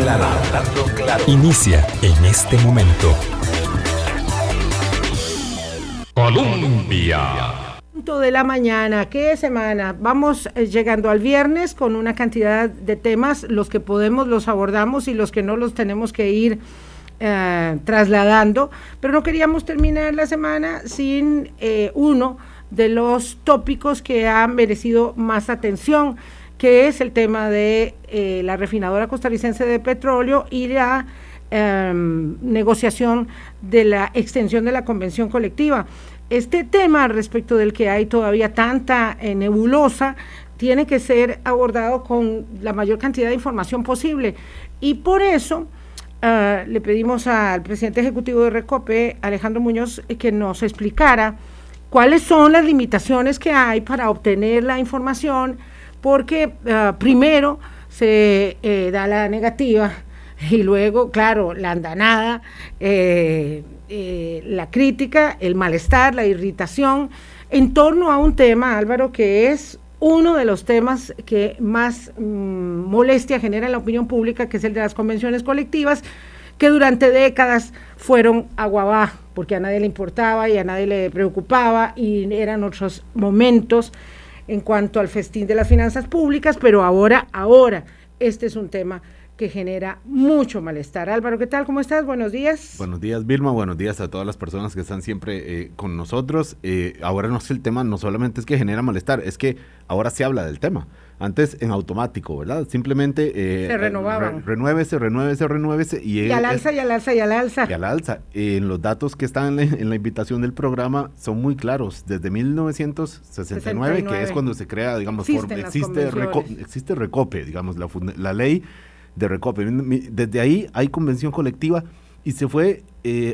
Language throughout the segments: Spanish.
claro. Inicia en este momento. Colombia. De la mañana, ¿qué semana? Vamos llegando al viernes con una cantidad de temas, los que podemos los abordamos y los que no los tenemos que ir trasladando, pero no queríamos terminar la semana sin uno de los tópicos que han merecido más atención, que es el tema de la refinadora costarricense de petróleo y la negociación de la extensión de la convención colectiva. Este tema, respecto del que hay todavía tanta nebulosa, tiene que ser abordado con la mayor cantidad de información posible, y por eso le pedimos al presidente ejecutivo de Recope, Alejandro Muñoz, que nos explicara cuáles son las limitaciones que hay para obtener la información, porque primero se da la negativa y luego, claro, la andanada, la crítica, el malestar, la irritación en torno a un tema, Álvaro, que es uno de los temas que más molestia genera en la opinión pública, que es el de las convenciones colectivas, que durante décadas fueron aguabá, porque a nadie le importaba y a nadie le preocupaba, y eran otros momentos en cuanto al festín de las finanzas públicas, pero ahora este es un tema que genera mucho malestar. Álvaro, ¿qué tal? ¿Cómo estás? Buenos días. Buenos días, Vilma. Buenos días a todas las personas que están siempre con nosotros. Ahora no es el tema, no solamente es que genera malestar, es que ahora se habla del tema. Antes en automático, ¿verdad? Simplemente se renovaban. Renuévese. Y al alza. Y al alza. En los datos que están en la invitación del programa son muy claros. Desde 1969, que es cuando se crea, digamos, existe Recope, digamos, la ley de Recope. Desde ahí hay convención colectiva y se fue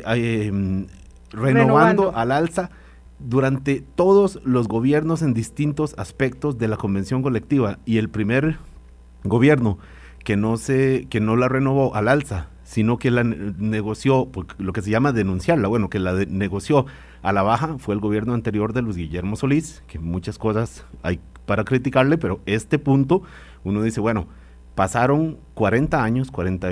renovando al alza durante todos los gobiernos en distintos aspectos de la convención colectiva, y el primer gobierno que no la renovó al alza, sino que la negoció, lo que se llama denunciarla, que la negoció a la baja, fue el gobierno anterior de Luis Guillermo Solís, que muchas cosas hay para criticarle, pero este punto uno dice, pasaron 40 años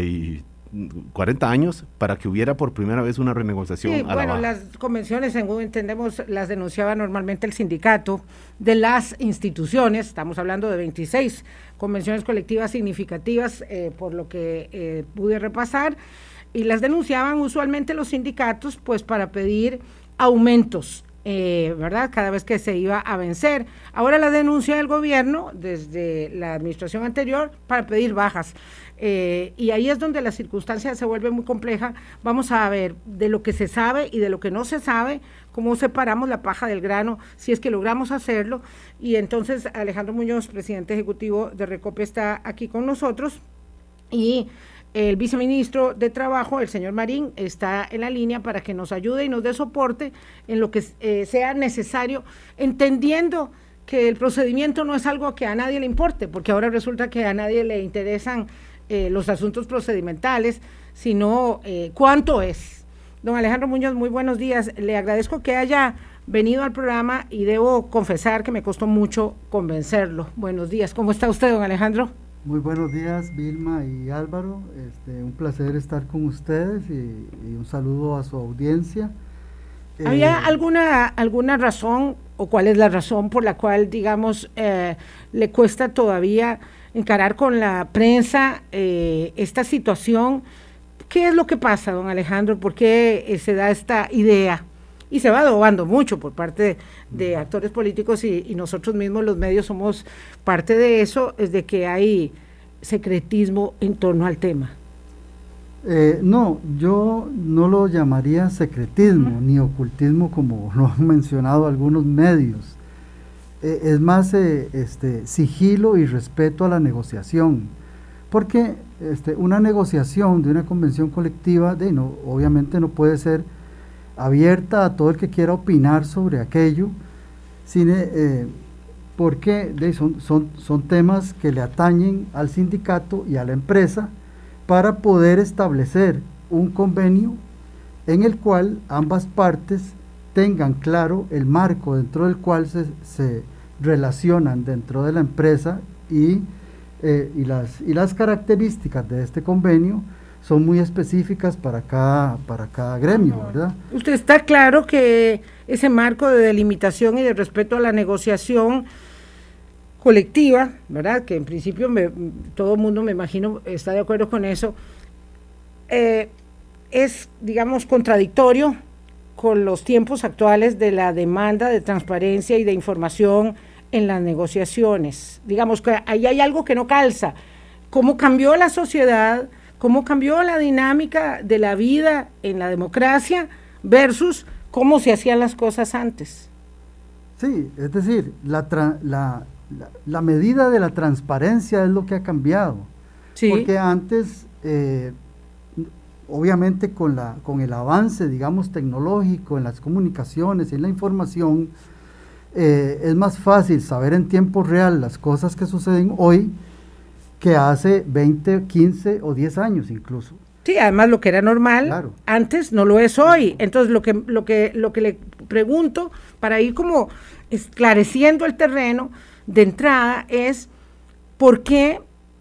para que hubiera por primera vez una renegociación a la baja. Las convenciones, según entendemos, las denunciaba normalmente el sindicato de las instituciones. Estamos hablando de 26 convenciones colectivas significativas, por lo que pude repasar, y las denunciaban usualmente los sindicatos, pues para pedir aumentos, ¿verdad? Cada vez que se iba a vencer. Ahora la denuncia del gobierno desde la administración anterior para pedir bajas, y ahí es donde la circunstancia se vuelve muy compleja. Vamos a ver de lo que se sabe y de lo que no se sabe, cómo separamos la paja del grano, si es que logramos hacerlo. Y entonces Alejandro Muñoz, presidente ejecutivo de Recope, está aquí con nosotros, y el viceministro de Trabajo, el señor Marín, está en la línea para que nos ayude y nos dé soporte en lo que sea necesario, entendiendo que el procedimiento no es algo que a nadie le importe, porque ahora resulta que a nadie le interesan los asuntos procedimentales, sino cuánto es. Don Alejandro Muñoz, muy buenos días. Le agradezco que haya venido al programa y debo confesar que me costó mucho convencerlo. Buenos días. ¿Cómo está usted, don Alejandro? Muy buenos días, Vilma y Álvaro. Un placer estar con ustedes y un saludo a su audiencia. ¿Había alguna razón, o cuál es la razón por la cual, digamos, le cuesta todavía encarar con la prensa esta situación? ¿Qué es lo que pasa, don Alejandro? ¿Por qué se da esta idea? Y se va adobando mucho por parte de actores políticos, y nosotros mismos los medios somos parte de eso, es de que hay secretismo en torno al tema. No, yo no lo llamaría secretismo ni ocultismo, como lo han mencionado algunos medios. Es más sigilo y respeto a la negociación, porque una negociación de una convención colectiva obviamente no puede ser abierta a todo el que quiera opinar sobre aquello, porque son temas que le atañen al sindicato y a la empresa, para poder establecer un convenio en el cual ambas partes tengan claro el marco dentro del cual se relacionan dentro de la empresa, y y las características de este convenio son muy específicas para cada gremio, ¿verdad? Usted está claro que ese marco de delimitación y de respeto a la negociación colectiva, ¿verdad? Que en principio todo el mundo, me imagino, está de acuerdo con eso, es, digamos, contradictorio con los tiempos actuales de la demanda de transparencia y de información en las negociaciones. Digamos que ahí hay algo que no calza. ¿Cómo cambió la sociedad? ¿Cómo cambió la dinámica de la vida en la democracia versus cómo se hacían las cosas antes? Sí, es decir, la medida de la transparencia es lo que ha cambiado. Sí. Porque antes, obviamente con el avance, digamos, tecnológico en las comunicaciones y en la información, es más fácil saber en tiempo real las cosas que suceden hoy que hace 20, 15 o 10 años incluso. Sí, además lo que era normal, claro, antes no lo es hoy. Entonces lo que le pregunto, para ir como esclareciendo el terreno de entrada, es ¿por qué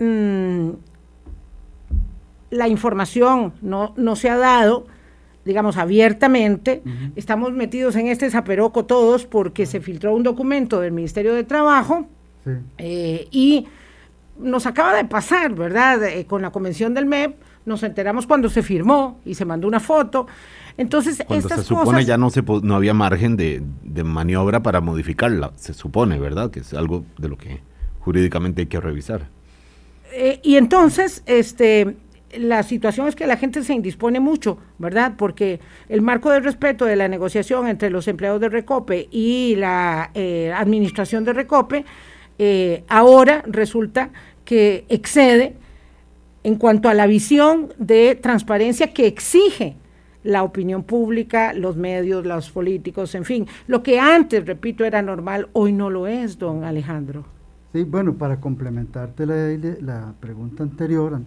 la información no se ha dado, digamos, abiertamente? Uh-huh. Estamos metidos en este zaperoco todos porque se filtró un documento del Ministerio de Trabajo, sí, y nos acaba de pasar, ¿verdad? Con la convención del MEP, nos enteramos cuando se firmó y se mandó una foto. Entonces, cuando estas se supone cosas, ya no había margen de maniobra para modificarla, se supone, ¿verdad? Que es algo de lo que jurídicamente hay que revisar. Y entonces, la situación es que la gente se indispone mucho, ¿verdad? Porque el marco de respeto de la negociación entre los empleados de Recope y la administración de Recope, ahora resulta que excede en cuanto a la visión de transparencia que exige la opinión pública, los medios, los políticos, en fin. Lo que antes, repito, era normal, hoy no lo es, don Alejandro. Sí, bueno, para complementarte la pregunta anterior,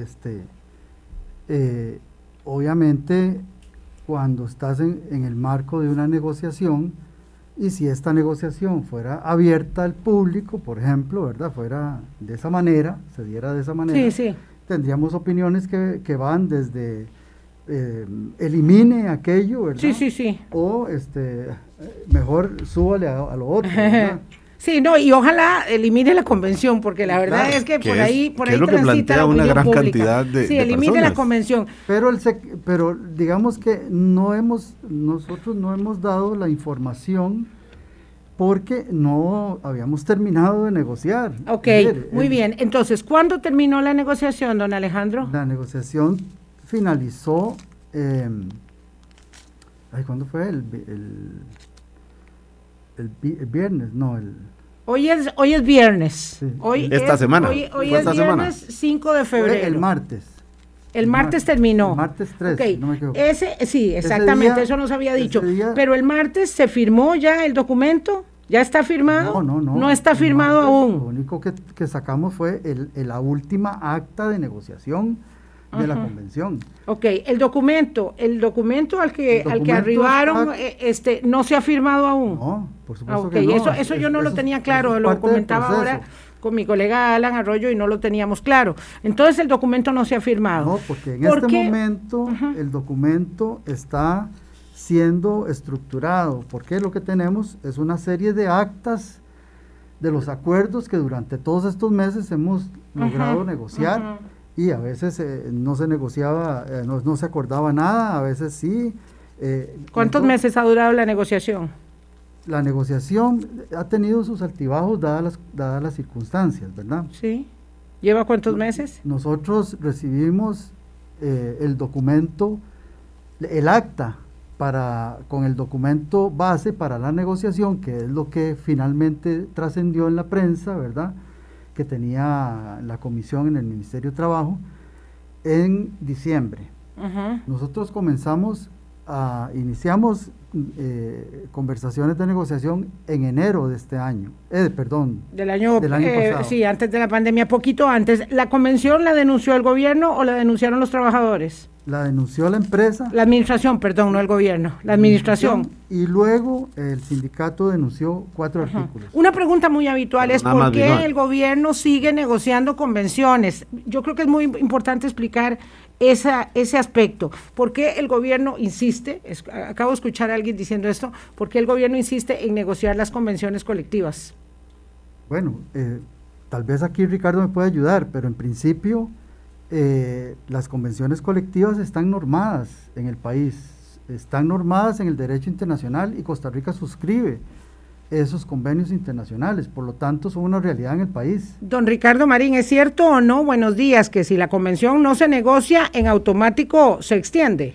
obviamente cuando estás en el marco de una negociación, y si esta negociación fuera abierta al público, por ejemplo, ¿verdad? Fuera de esa manera, se diera de esa manera, sí, sí, tendríamos opiniones que van desde elimine aquello, ¿verdad? Sí, sí, sí. O mejor súbale a lo otro, ¿verdad? Sí, no, y ojalá elimine la convención, porque la verdad, claro, es que por ahí es lo que plantea una gran pública, cantidad de sí, elimine personas. La convención. Pero digamos que nosotros no hemos dado la información porque no habíamos terminado de negociar. Ok, muy bien. Entonces, ¿cuándo terminó la negociación, don Alejandro? La negociación finalizó, ¿cuándo fue? El viernes, no, Hoy es viernes. Sí. Esta semana. Hoy es viernes semana. 5 de febrero. El martes. El martes terminó. El martes 3, okay. No me equivoco. Sí, exactamente, día, eso nos había dicho. Pero el martes se firmó ya el documento, ¿ya está firmado? No. No está firmado aún. Lo único que sacamos fue la última acta de negociación de la convención. Ok, el documento al que arribaron, no se ha firmado aún. No, por supuesto que no. Eso yo no lo tenía claro, lo comentaba ahora con mi colega Alan Arroyo y no lo teníamos claro. Entonces el documento no se ha firmado. No, porque en este momento el documento está siendo estructurado, porque lo que tenemos es una serie de actas de los acuerdos que durante todos estos meses hemos logrado negociar. Y a veces no se negociaba, no se acordaba nada, a veces sí. ¿Cuántos meses ha durado la negociación? La negociación ha tenido sus altibajos dadas las circunstancias, ¿verdad? Sí. ¿Lleva cuántos meses? Nosotros recibimos el documento, el acta, con el documento base para la negociación, que es lo que finalmente trascendió en la prensa, ¿verdad?, que tenía la comisión en el Ministerio de Trabajo, en diciembre. Nosotros iniciamos conversaciones de negociación en enero de este año, del año pasado. Sí, antes de la pandemia, poquito antes. ¿La convención la denunció el gobierno o la denunciaron los trabajadores? La denunció la empresa. La administración, perdón, no el gobierno, la administración. Y luego el sindicato denunció 4 artículos. Una pregunta muy habitual es ¿por qué el gobierno sigue negociando convenciones? Yo creo que es muy importante explicar ese aspecto. ¿Por qué el gobierno insiste, acabo de escuchar a alguien diciendo esto, por qué el gobierno insiste en negociar las convenciones colectivas? Bueno, tal vez aquí Ricardo me puede ayudar, pero en principio las convenciones colectivas están normadas en el país, están normadas en el derecho internacional y Costa Rica suscribe esos convenios internacionales, por lo tanto son una realidad en el país. Don Ricardo Marín, ¿es cierto o no, buenos días, que si la convención no se negocia, en automático se extiende?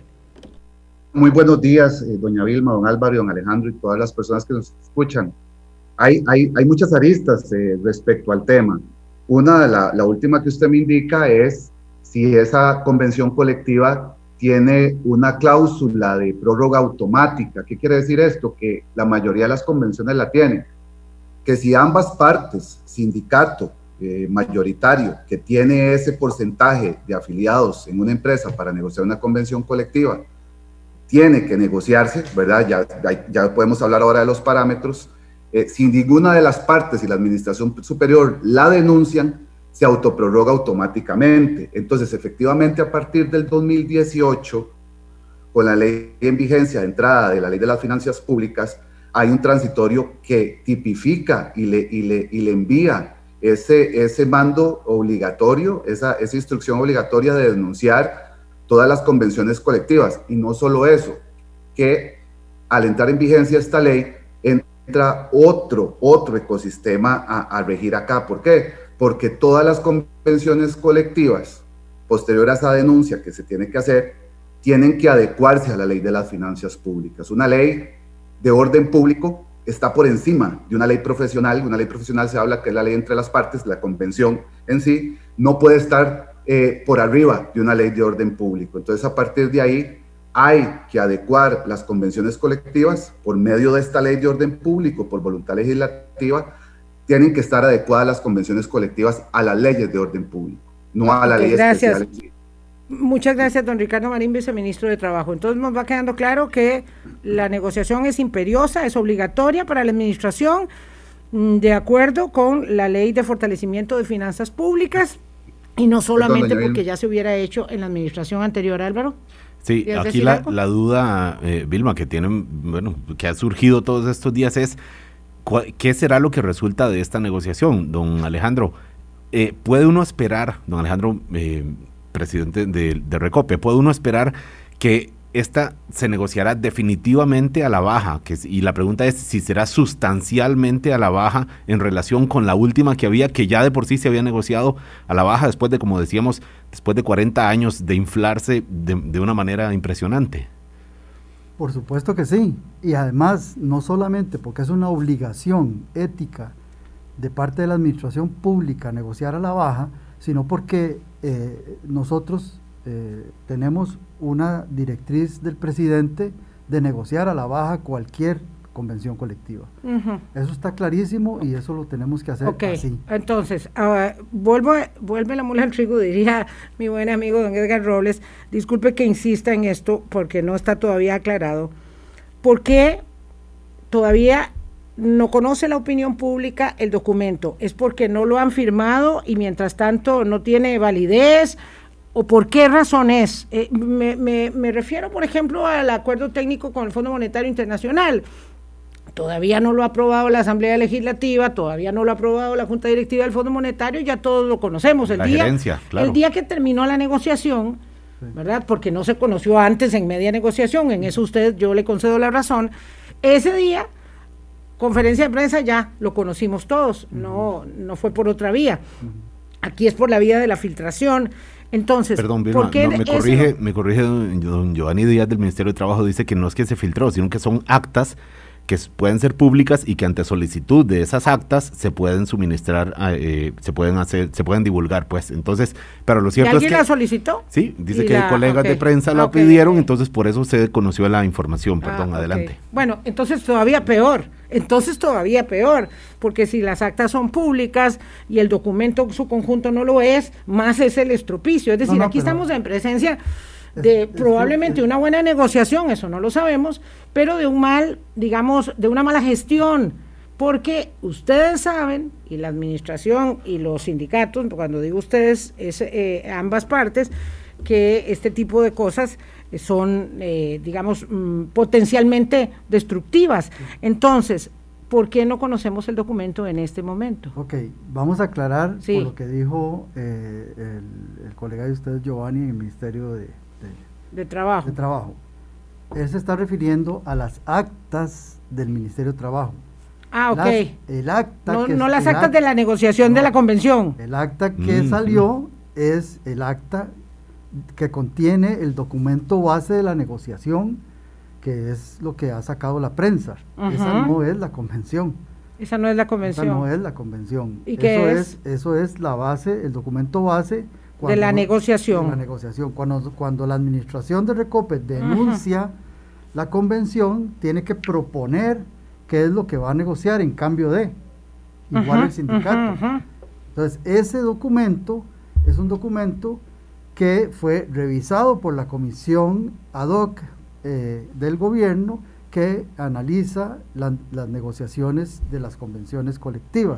Muy buenos días, doña Vilma, don Álvaro y don Alejandro y todas las personas que nos escuchan. Hay muchas aristas respecto al tema. Una, la última que usted me indica es si esa convención colectiva tiene una cláusula de prórroga automática. ¿Qué quiere decir esto? Que la mayoría de las convenciones la tienen. Que si ambas partes, sindicato mayoritario, que tiene ese porcentaje de afiliados en una empresa para negociar una convención colectiva, tiene que negociarse, ¿verdad? Ya podemos hablar ahora de los parámetros. Si ninguna de las partes y la administración superior la denuncian, se autoprorroga automáticamente. Entonces, efectivamente, a partir del 2018, con la ley en vigencia de entrada de la Ley de las Finanzas Públicas, hay un transitorio que tipifica y le envía ese mando obligatorio, esa instrucción obligatoria de denunciar todas las convenciones colectivas. Y no solo eso, que al entrar en vigencia esta ley, entra otro ecosistema a regir acá. ¿Por qué? Porque todas las convenciones colectivas, posterior a esa denuncia que se tiene que hacer, tienen que adecuarse a la Ley de las Finanzas Públicas. Una ley de orden público está por encima de una ley profesional. Una ley profesional se habla que es la ley entre las partes, la convención en sí no puede estar por arriba de una ley de orden público. Entonces, a partir de ahí, hay que adecuar las convenciones colectivas por medio de esta ley de orden público, por voluntad legislativa. Tienen que estar adecuadas las convenciones colectivas a las leyes de orden público, no a la ley especial. Muchas gracias, don Ricardo Marín, viceministro de Trabajo. Entonces nos va quedando claro que la negociación es imperiosa, es obligatoria para la administración, de acuerdo con la Ley de Fortalecimiento de Finanzas Públicas, y no solamente porque ya se hubiera hecho en la administración anterior, Álvaro. Sí, aquí la duda, Vilma, que ha surgido todos estos días es, ¿qué será lo que resulta de esta negociación, don Alejandro? ¿Puede uno esperar, don Alejandro, presidente de Recope, puede uno esperar que esta se negociará definitivamente a la baja? Y la pregunta es si será sustancialmente a la baja en relación con la última que había, que ya de por sí se había negociado a la baja después de, como decíamos, después de 40 años de inflarse de una manera impresionante. Por supuesto que sí, y además no solamente porque es una obligación ética de parte de la administración pública negociar a la baja, sino porque nosotros tenemos una directriz del presidente de negociar a la baja cualquier convención colectiva. Eso está clarísimo y eso lo tenemos que hacer así. Entonces, vuelve la mula al trigo, diría mi buen amigo don Edgar Robles. Disculpe que insista en esto porque no está todavía aclarado. ¿Por qué todavía no conoce la opinión pública el documento? ¿Es porque no lo han firmado y mientras tanto no tiene validez? ¿O por qué razón es? Me refiero, por ejemplo, al acuerdo técnico con el Fondo Monetario Internacional. Todavía no lo ha aprobado la Asamblea Legislativa, todavía no lo ha aprobado la Junta Directiva del Fondo Monetario, ya todos lo conocemos. El día que terminó la negociación, ¿verdad? Porque no se conoció antes en media negociación, en eso yo le concedo la razón. Ese día, conferencia de prensa, ya lo conocimos todos, no fue por otra vía. Aquí es por la vía de la filtración. Entonces, perdón, Vilma, me corrige don Giovanni Díaz del Ministerio de Trabajo, dice que no es que se filtró, sino que son actas que pueden ser públicas y que ante solicitud de esas actas se pueden suministrar, se pueden divulgar, pues. Entonces, pero lo cierto es que... ¿Alguien la solicitó? Sí, dice que colegas de prensa la pidieron, entonces por eso se conoció la información, perdón, adelante. Bueno, entonces todavía peor, porque si las actas son públicas y el documento en su conjunto no lo es, más es el estropicio. Es decir, estamos en presencia probablemente una buena negociación, eso no lo sabemos, pero de un mal, digamos, de una mala gestión, porque ustedes saben, y la administración y los sindicatos, cuando digo ustedes, es ambas partes, que este tipo de cosas son, digamos, potencialmente destructivas. Entonces, ¿por qué no conocemos el documento en este momento? Ok, vamos a aclarar Sí. por lo que dijo el colega de ustedes, Giovanni, en el Ministerio De trabajo. de Trabajo. Él se está refiriendo a las actas del Ministerio de Trabajo. Ah, ok. El acta No las actas de la negociación de la convención. El acta que salió es el acta que contiene el documento base de la negociación, que es lo que ha sacado la prensa. Esa no es la convención. Esa no es la convención. Esa no es la convención. ¿Y qué es? Eso es la base, el documento base de la negociación. De la negociación. Cuando la administración de Recope denuncia la convención, tiene que proponer qué es lo que va a negociar en cambio de, igual el sindicato. Entonces, ese documento es un documento que fue revisado por la comisión ad hoc del gobierno que analiza las negociaciones de las convenciones colectivas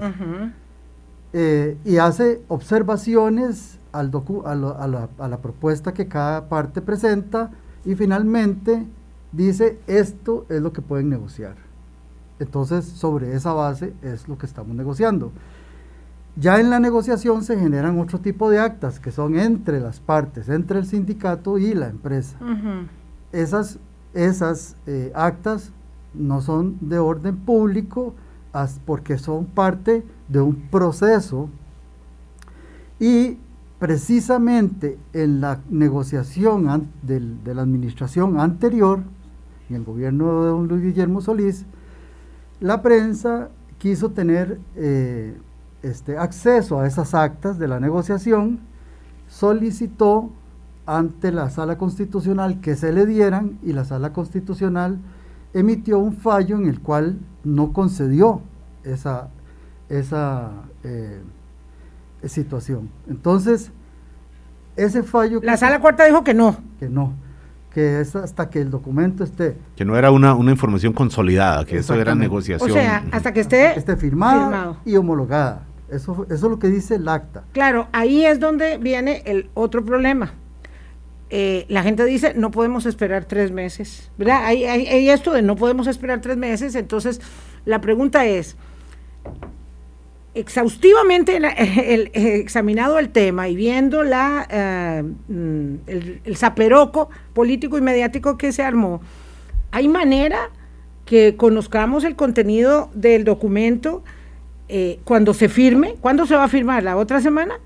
y hace observaciones a la propuesta que cada parte presenta y finalmente dice esto es lo que pueden negociar. Entonces, sobre esa base es lo que estamos negociando. Ya en la negociación se generan otro tipo de actas que son entre las partes, entre el sindicato y la empresa. Esas actas no son de orden público porque son parte de un proceso y precisamente en la negociación de la administración anterior, en el gobierno de don Luis Guillermo Solís, la prensa quiso tener acceso a esas actas de la negociación, solicitó ante la Sala Constitucional que se le dieran y la Sala Constitucional emitió un fallo en el cual no concedió esa situación. Entonces, ese fallo... La Sala Cuarta dijo que no. Que es hasta que el documento esté... Que no era una información consolidada, que eso era negociación. O sea, hasta que esté firmada y homologada. Eso es lo que dice el acta. Claro, ahí es donde viene el otro problema. La gente dice, no podemos esperar 3 meses, ¿verdad? Hay esto de no podemos esperar 3 meses, entonces la pregunta es, exhaustivamente examinado el tema y viendo el zaperoco político y mediático que se armó, ¿hay manera que conozcamos el contenido del documento cuando se firme? ¿Cuándo se va a firmar? ¿La otra semana?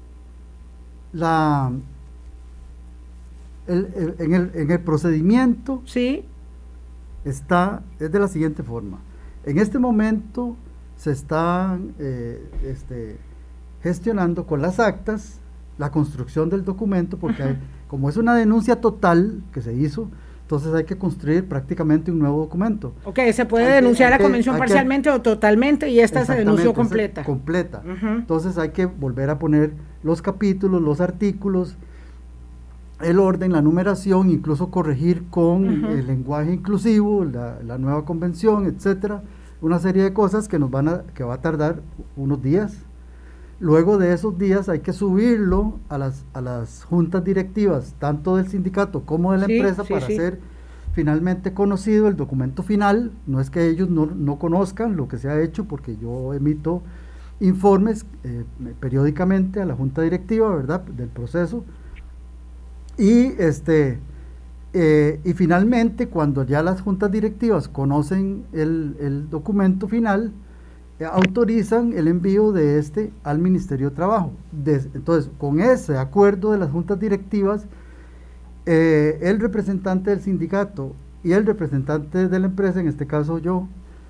En el procedimiento sí es de la siguiente forma. En este momento se están gestionando con las actas la construcción del documento porque como es una denuncia total que se hizo, entonces hay que construir prácticamente un nuevo documento. Ok, se puede denunciar la convención parcialmente o totalmente y esta se denunció completa. Completa. Entonces hay que volver a poner los capítulos, los artículos, el orden, la numeración, incluso corregir con el lenguaje inclusivo, la nueva convención, etcétera, una serie de cosas que va a tardar unos días. Luego de esos días hay que subirlo a las juntas directivas, tanto del sindicato como de la empresa, para hacer finalmente conocido el documento final. No es que ellos no conozcan lo que se ha hecho, porque yo emito informes periódicamente a la junta directiva, ¿verdad?, del proceso. Y finalmente, cuando ya las juntas directivas conocen el documento final, autorizan el envío de al Ministerio de Trabajo. Entonces, con ese acuerdo de las juntas directivas, el representante del sindicato y el representante de la empresa, en este caso yo,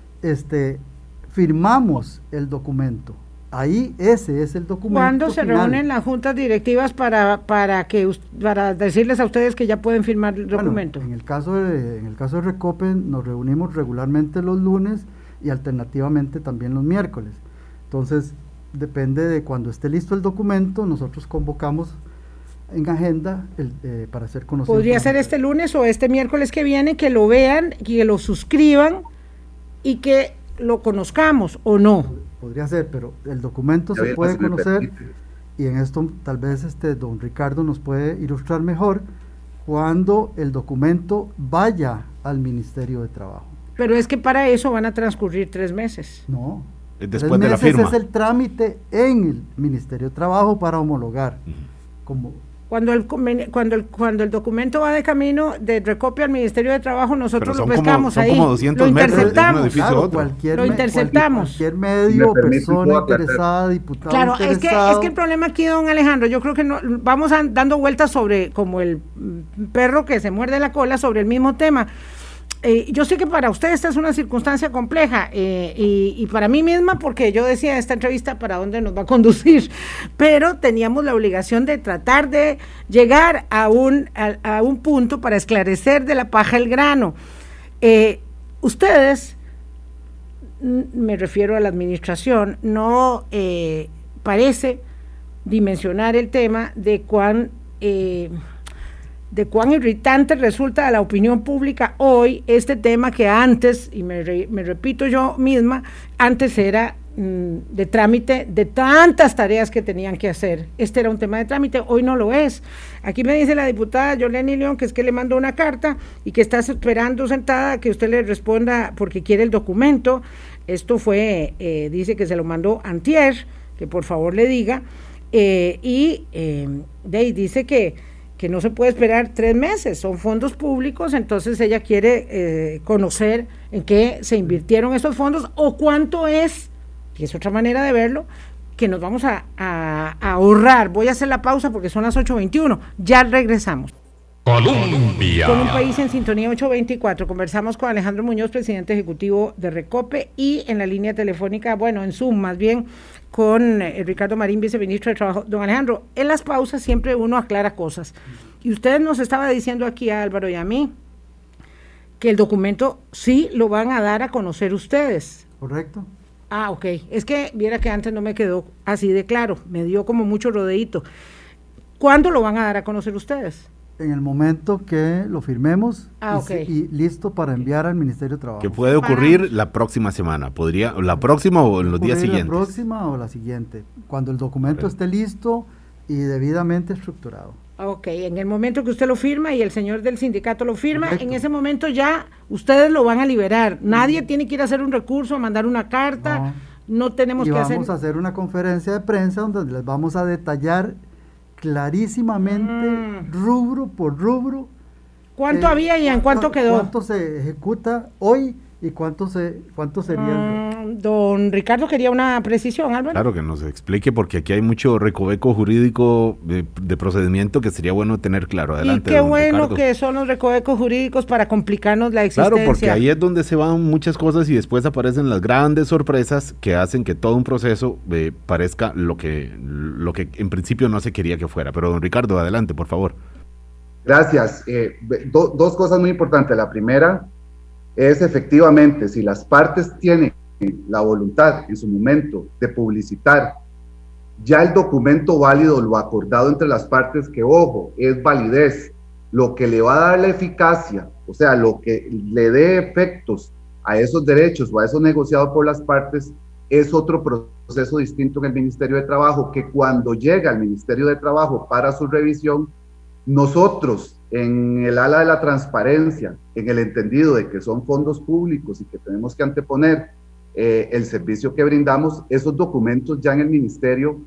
firmamos el documento. Ahí ese es el documento. ¿Cuándo se reúnen las juntas directivas para decirles a ustedes que ya pueden firmar el documento? En el caso de Recope nos reunimos regularmente los lunes y alternativamente también los miércoles. Entonces, depende de cuando esté listo el documento, nosotros convocamos en agenda para ser conocido. Podría ser este lunes o este miércoles que viene, que lo vean, que lo suscriban y que lo conozcamos, ¿o no? Podría ser, pero el documento se puede conocer, y en esto tal vez don Ricardo nos puede ilustrar mejor, cuando el documento vaya al Ministerio de Trabajo. Pero es que para eso van a transcurrir 3 meses. No, después de la firma. es el trámite en el Ministerio de Trabajo para homologar. Como Cuando el documento va de camino de Recope al Ministerio de Trabajo, nosotros lo pescamos ahí, como 200 lo metros interceptamos. de un edificio a otro. Lo interceptamos. Cualquier medio, persona interesada, diputado claro, interesado. es que el problema aquí, don Alejandro, yo creo que no, vamos dando vueltas sobre, como el perro que se muerde la cola, sobre el mismo tema. Yo sé que para usted esta es una circunstancia compleja y para mí misma, porque yo decía esta entrevista para dónde nos va a conducir, pero teníamos la obligación de tratar de llegar a un punto para esclarecer de la paja el grano. Ustedes, me refiero a la administración, no parece dimensionar el tema de cuán irritante resulta a la opinión pública hoy este tema que antes, y me repito yo misma, antes era de trámite de tantas tareas que tenían que hacer. Este era un tema de trámite, hoy no lo es. Aquí me dice la diputada Yoleni León que es que le mandó una carta y que está esperando sentada que usted le responda porque quiere el documento. Esto fue, dice que se lo mandó antier, que por favor le diga, dice que no se puede esperar 3 meses, son fondos públicos, entonces ella quiere conocer en qué se invirtieron esos fondos o cuánto es, que es otra manera de verlo, que nos vamos a ahorrar. Voy a hacer la pausa porque son las 8:21, ya regresamos. Colombia. Con un país en sintonía 824, conversamos con Alejandro Muñoz, presidente ejecutivo de Recope, y en la línea telefónica, bueno, en Zoom más bien, con Ricardo Marín, viceministro de Trabajo. Don Alejandro, en las pausas siempre uno aclara cosas, y usted nos estaba diciendo aquí a Álvaro y a mí, que el documento sí lo van a dar a conocer ustedes. Correcto. Ah, ok, es que viera que antes no me quedó así de claro, me dio como mucho rodeíto. ¿Cuándo lo van a dar a conocer ustedes? En el momento que lo firmemos okay. y listo para enviar al Ministerio de Trabajo. Que puede ocurrir la próxima semana, podría, la próxima o en los días siguientes. La próxima o la siguiente, cuando el documento esté listo y debidamente estructurado. Ok, en el momento que usted lo firma y el señor del sindicato lo firma, correcto, en ese momento ya ustedes lo van a liberar. Nadie tiene que ir a hacer un recurso, a mandar una carta, no tenemos que hacer... vamos a hacer una conferencia de prensa donde les vamos a detallar clarísimamente, rubro por rubro, ¿cuánto había y en cuánto quedó? ¿Cuánto se ejecuta hoy y cuánto sería? Don Ricardo quería una precisión, Álvaro. Claro, que nos explique, porque aquí hay mucho recoveco jurídico de procedimiento que sería bueno tener claro. Adelante, y qué bueno Ricardo. Que son los recovecos jurídicos para complicarnos la existencia. Claro, porque ahí es donde se van muchas cosas y después aparecen las grandes sorpresas que hacen que todo un proceso parezca lo que en principio no se quería que fuera. Pero don Ricardo, adelante, por favor. Gracias. Dos cosas muy importantes. La primera es efectivamente, si las partes tienen la voluntad en su momento de publicitar ya el documento válido, lo acordado entre las partes, que ojo, es validez, lo que le va a dar la eficacia, o sea, lo que le dé efectos a esos derechos o a eso negociado por las partes, es otro proceso distinto en el Ministerio de Trabajo, que cuando llega al Ministerio de Trabajo para su revisión, nosotros en el ala de la transparencia, en el entendido de que son fondos públicos y que tenemos que anteponer el servicio que brindamos, esos documentos ya en el ministerio,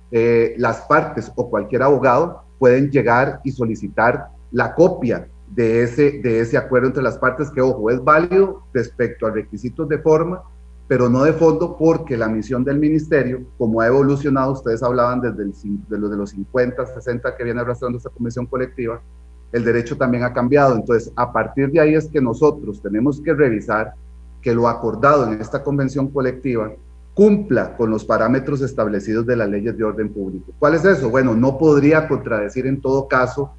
las partes o cualquier abogado pueden llegar y solicitar la copia de ese acuerdo entre las partes, que ojo, es válido respecto a requisitos de forma, pero no de fondo, porque la misión del ministerio, como ha evolucionado, ustedes hablaban desde los 50, 60 que viene arrastrando esta convención colectiva, el derecho también ha cambiado. Entonces, a partir de ahí es que nosotros tenemos que revisar que lo acordado en esta convención colectiva cumpla con los parámetros establecidos de las leyes de orden público. ¿Cuál es eso? Bueno, no podría contradecir en todo caso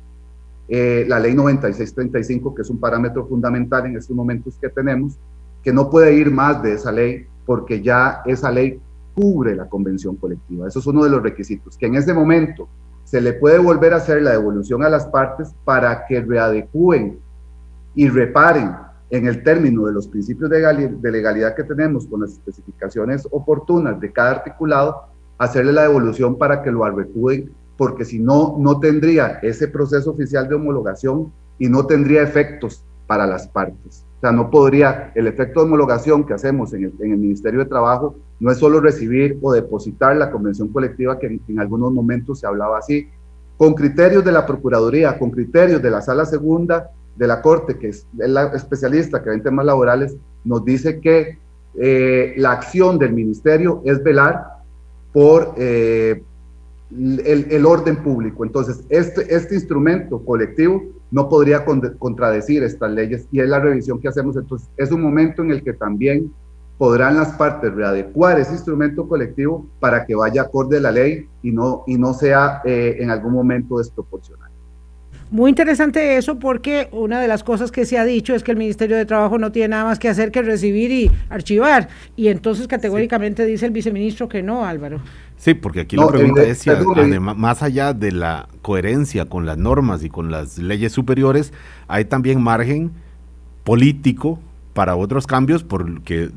la ley 9635, que es un parámetro fundamental en estos momentos que tenemos, que no puede ir más de esa ley, porque ya esa ley cubre la convención colectiva. Eso es uno de los requisitos, que en ese momento se le puede volver a hacer la devolución a las partes para que readecúen y reparen en el término de los principios de legalidad que tenemos con las especificaciones oportunas de cada articulado, hacerle la devolución para que lo adecúen, porque si no, no tendría ese proceso oficial de homologación y no tendría efectos para las partes. O sea, no podría, el efecto de homologación que hacemos en el Ministerio de Trabajo no es solo recibir o depositar la convención colectiva, que en algunos momentos se hablaba así, con criterios de la Procuraduría, con criterios de la Sala Segunda de la Corte, que es la especialista que ve en temas laborales, nos dice que la acción del Ministerio es velar por el orden público. Entonces, este instrumento colectivo no podría contradecir estas leyes, y es la revisión que hacemos. Entonces, es un momento en el que también podrán las partes readecuar ese instrumento colectivo para que vaya acorde a la ley y no sea en algún momento desproporcional. Muy interesante eso, porque una de las cosas que se ha dicho es que el Ministerio de Trabajo no tiene nada más que hacer que recibir y archivar, y entonces categóricamente dice el viceministro que no, Álvaro. Sí, porque aquí la pregunta es si además, más allá de la coherencia con las normas y con las leyes superiores, hay también margen político para otros cambios, porque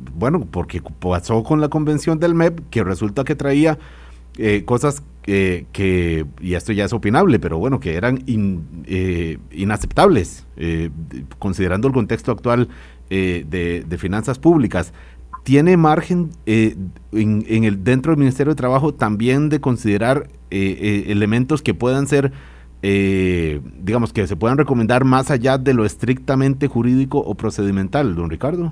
pasó con la convención del MEP, que resulta que traía cosas que, y esto ya es opinable, pero bueno, que eran inaceptables, considerando el contexto actual de finanzas públicas. ¿Tiene margen dentro del Ministerio de Trabajo también de considerar elementos que puedan ser, digamos, que se puedan recomendar más allá de lo estrictamente jurídico o procedimental, don Ricardo?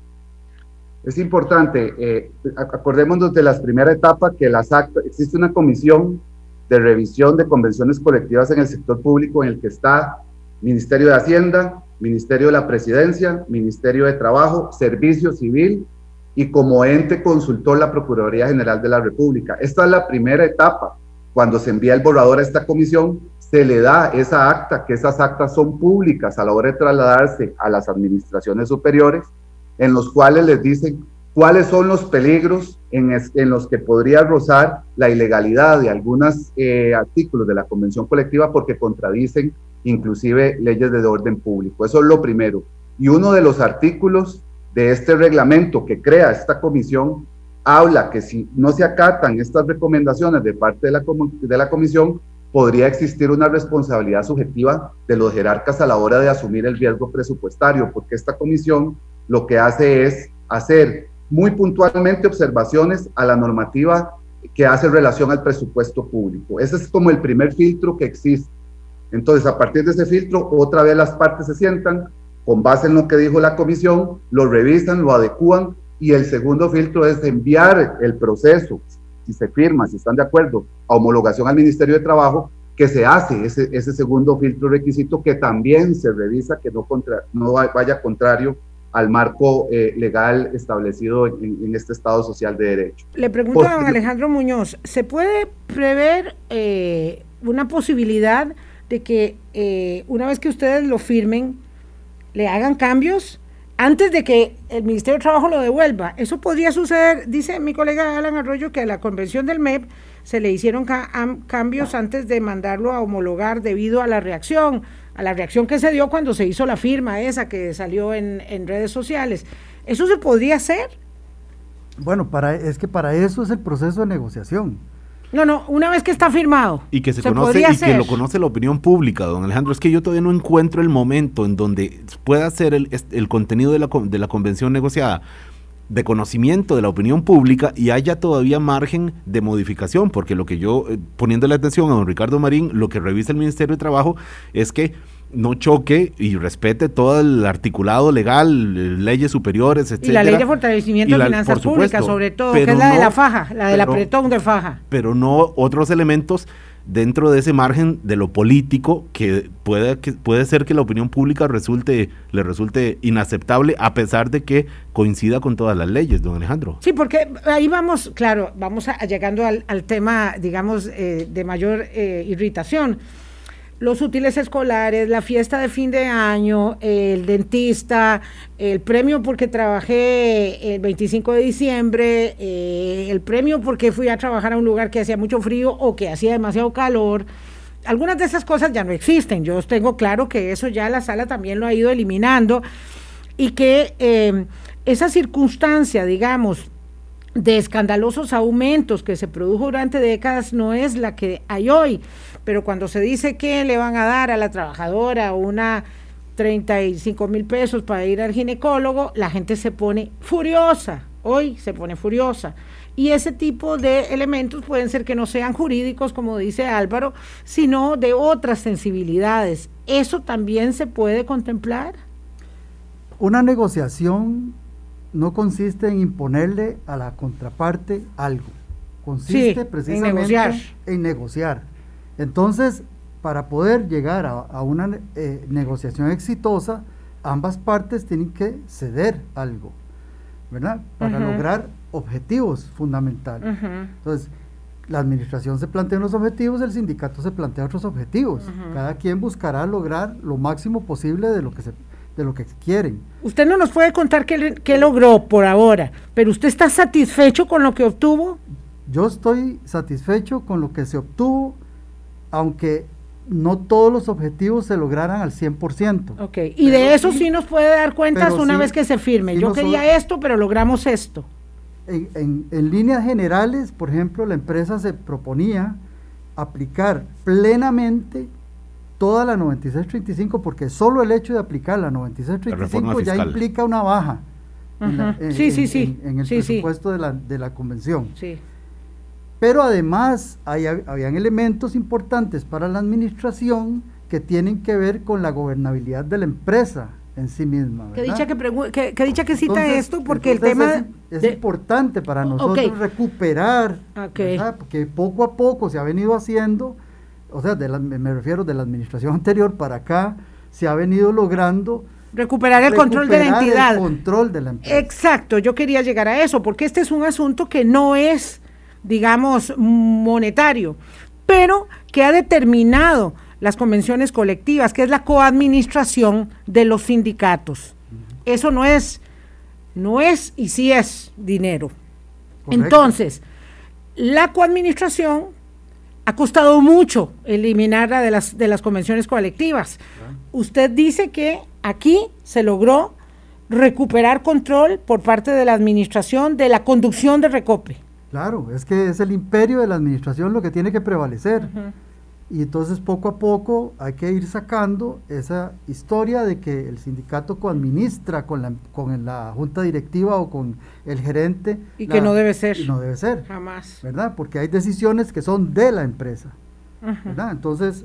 Es importante, acordémonos de la primera etapa, que existe una comisión de revisión de convenciones colectivas en el sector público, en el que está Ministerio de Hacienda, Ministerio de la Presidencia, Ministerio de Trabajo, Servicio Civil, y como ente consultor la Procuraduría General de la República. Esta es la primera etapa. Cuando se envía el borrador a esta comisión, se le da esa acta, que esas actas son públicas a la hora de trasladarse a las administraciones superiores, en los cuales les dicen cuáles son los peligros en los que podría rozar la ilegalidad de algunos artículos de la convención colectiva, porque contradicen inclusive leyes de orden público. Eso es lo primero. Y uno de los artículos de este reglamento que crea esta comisión habla que si no se acatan estas recomendaciones de parte de la comisión, podría existir una responsabilidad subjetiva de los jerarcas a la hora de asumir el riesgo presupuestario, porque esta comisión lo que hace es hacer muy puntualmente observaciones a la normativa que hace relación al presupuesto público. Ese es como el primer filtro que existe. Entonces, a partir de ese filtro, otra vez las partes se sientan, con base en lo que dijo la comisión, lo revisan, lo adecúan, y el segundo filtro es enviar el proceso, si se firma, si están de acuerdo, a homologación al Ministerio de Trabajo, que se hace ese segundo filtro requisito, que también se revisa que no vaya contrario al marco legal establecido en este Estado Social de Derecho. Le pregunto a don Alejandro Muñoz, ¿se puede prever una posibilidad de que una vez que ustedes lo firmen, le hagan cambios antes de que el Ministerio de Trabajo lo devuelva? Eso podría suceder. Dice mi colega Alan Arroyo que a la convención del MEP se le hicieron cambios antes de mandarlo a homologar debido a la reacción que se dio cuando se hizo la firma esa que salió en redes sociales. ¿Eso se podría hacer? Bueno, es que para eso es el proceso de negociación. No, una vez que está firmado. Y que se conoce, y que lo conoce la opinión pública, don Alejandro. Es que yo todavía no encuentro el momento en donde pueda ser el contenido de la convención negociada de conocimiento de la opinión pública y haya todavía margen de modificación, porque lo que yo, poniéndole atención a don Ricardo Marín, lo que revisa el Ministerio de Trabajo es que no choque y respete todo el articulado legal, leyes superiores, etcétera. Y la ley de fortalecimiento de finanzas públicas, sobre todo, que es la de la faja, la del apretón de faja. Pero no otros elementos dentro de ese margen de lo político que puede ser que la opinión pública le resulte inaceptable, a pesar de que coincida con todas las leyes, don Alejandro. Sí, porque ahí vamos llegando al tema, digamos, de mayor irritación. los útiles escolares, la fiesta de fin de año, el dentista, el premio porque trabajé el 25 de diciembre, el premio porque fui a trabajar a un lugar que hacía mucho frío o que hacía demasiado calor. Algunas de esas cosas ya no existen. Yo tengo claro que eso ya la sala también lo ha ido eliminando y que esa circunstancia, digamos, de escandalosos aumentos que se produjo durante décadas no es la que hay hoy, pero cuando se dice que le van a dar a la trabajadora 35,000 pesos para ir al ginecólogo, la gente se pone furiosa, hoy se pone furiosa, y ese tipo de elementos pueden ser que no sean jurídicos, como dice Álvaro, sino de otras sensibilidades. ¿Eso también se puede contemplar? Una negociación no consiste en imponerle a la contraparte algo, consiste precisamente en negociar. Entonces, para poder llegar a una negociación exitosa, ambas partes tienen que ceder algo, ¿verdad? Para lograr objetivos fundamentales. Entonces, la administración se plantea unos objetivos, el sindicato se plantea otros objetivos. Cada quien buscará lograr lo máximo posible de lo que quieren. Usted no nos puede contar qué logró por ahora, pero ¿usted está satisfecho con lo que obtuvo? Yo estoy satisfecho con lo que se obtuvo, aunque no todos los objetivos se lograran al 100%. Ok, y de eso sí nos puede dar cuentas una vez que se firme. Yo quería esto, pero logramos esto. En líneas generales, por ejemplo, la empresa se proponía aplicar plenamente toda la 9635, porque solo el hecho de aplicar la 9635 ya implica una baja en el presupuesto de la convención. Sí. Pero además habían elementos importantes para la administración que tienen que ver con la gobernabilidad de la empresa en sí misma, ¿verdad? Qué dicha que cita esto, porque el tema es importante para nosotros recuperar, ¿verdad? Porque poco a poco se ha venido haciendo, o sea, me refiero de la administración anterior para acá, se ha venido logrando recuperar el control de la entidad. El control de la empresa. Exacto, yo quería llegar a eso, porque este es un asunto que no es, digamos, monetario, pero que ha determinado las convenciones colectivas, que es la coadministración de los sindicatos. Eso no es y sí es dinero. Correcto. Entonces, la coadministración ha costado mucho eliminarla de las convenciones colectivas. Usted dice que aquí se logró recuperar control por parte de la administración de la conducción de Recope. Claro, es que es el imperio de la administración lo que tiene que prevalecer. Y entonces poco a poco hay que ir sacando esa historia de que el sindicato coadministra con la junta directiva o con el gerente. Y que no debe ser. Y no debe ser. Jamás. ¿Verdad? Porque hay decisiones que son de la empresa. ¿Verdad? Entonces,